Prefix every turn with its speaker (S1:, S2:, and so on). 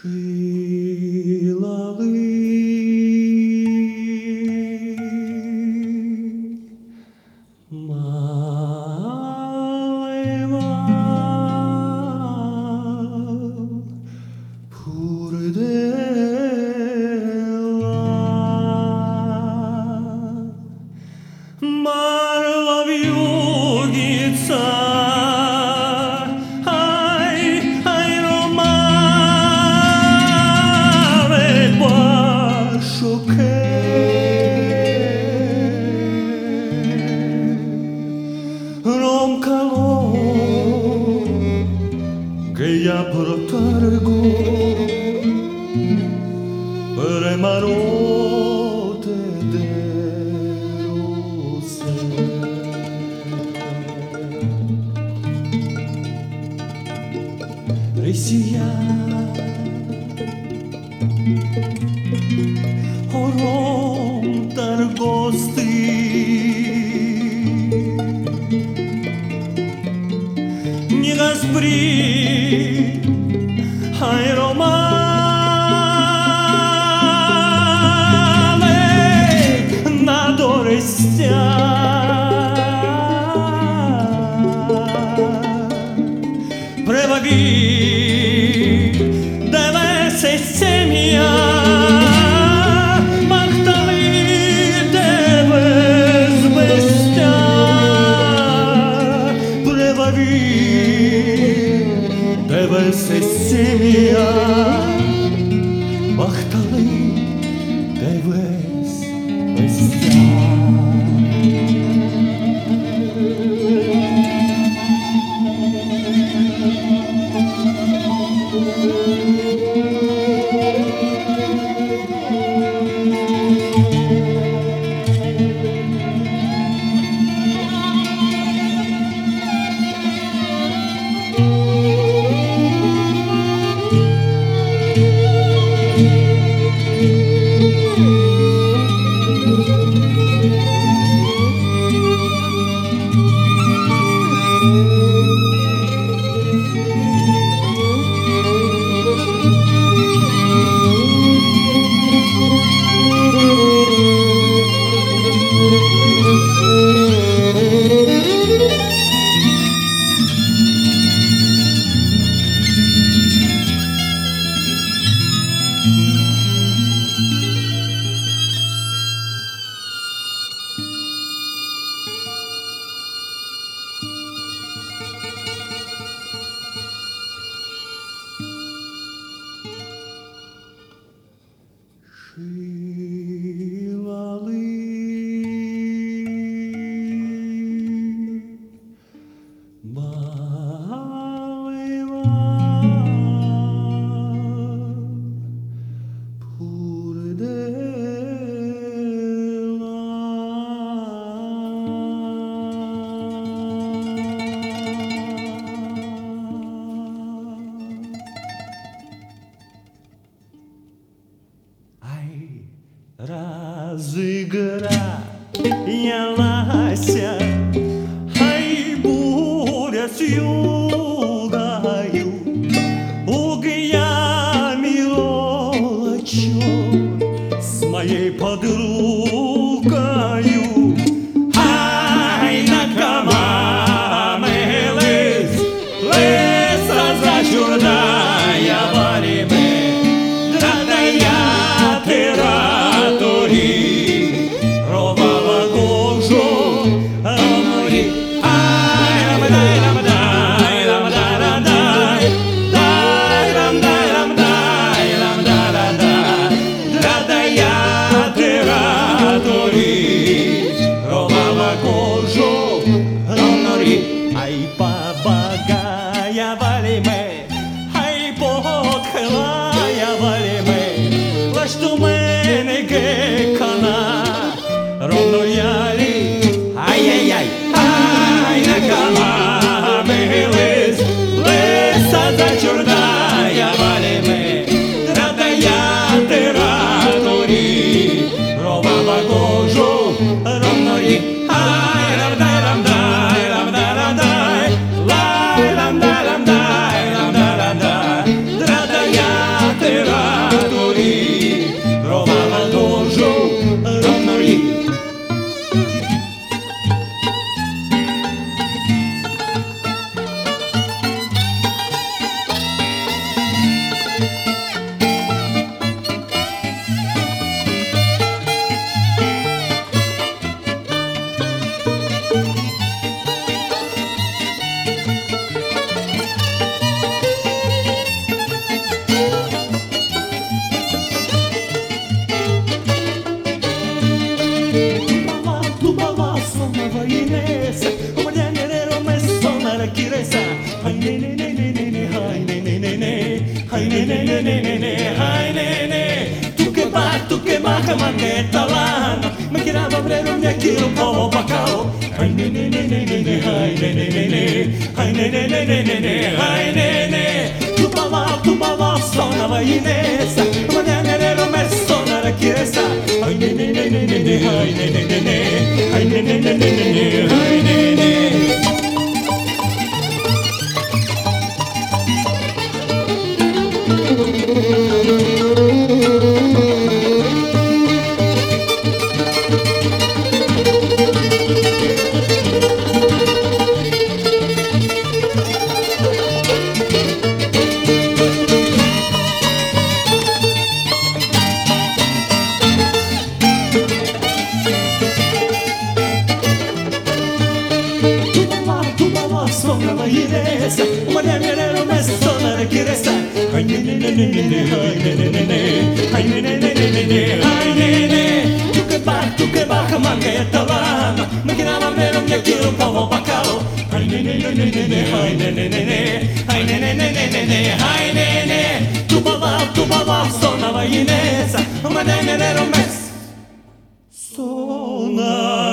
S1: Che ya protargo premarote de rose Resia Orom targosti Nie gaspri Hai romane na dorestea Prevavi deve se semia Mahtali deve zbestea Prevavi deve se semia Mahtali deve zbestea Разыгралася, ай, буря с югою, угря мелочью с моей подругою. Ай, накамамились, лиса зачудая варіми, дратая тираторі, ровала кожу inesa, uma nero me sona la kiresa. Hai ne ne ne ne ne ne, hai ne ne ne ne, hai ne ne ne ne ne ne, hai ne ne. Tu que baja mangueta lana, me querava abrir un aquilo como bacao. Hai ne ne ne ne ne ne, hai ne ne ne ne, hai ne ne ne ne ne ne, hai ne ne. Tu baba sona va inesa, uma nero me sona la kiresa. Hai ne ne ne ne ne ne, hai ne ne ne ne, hai ne ne ne ne ne, hai ne ne. Sona va inesa, uma nero me sona la kiresa. Hai ne ne ne ne ne ne, hai ne ne ne ne, hai ne ne ne ne ne, hai ne ne. Tu que baja mangueta lana, me querava abrir un aquilo como bacao. Hai ne ne ne ne ne ne, hai ne ne ne ne, hai ne ne ne ne ne ne, hai ne ne. Tu baba sona va inesa, uma nero me sona.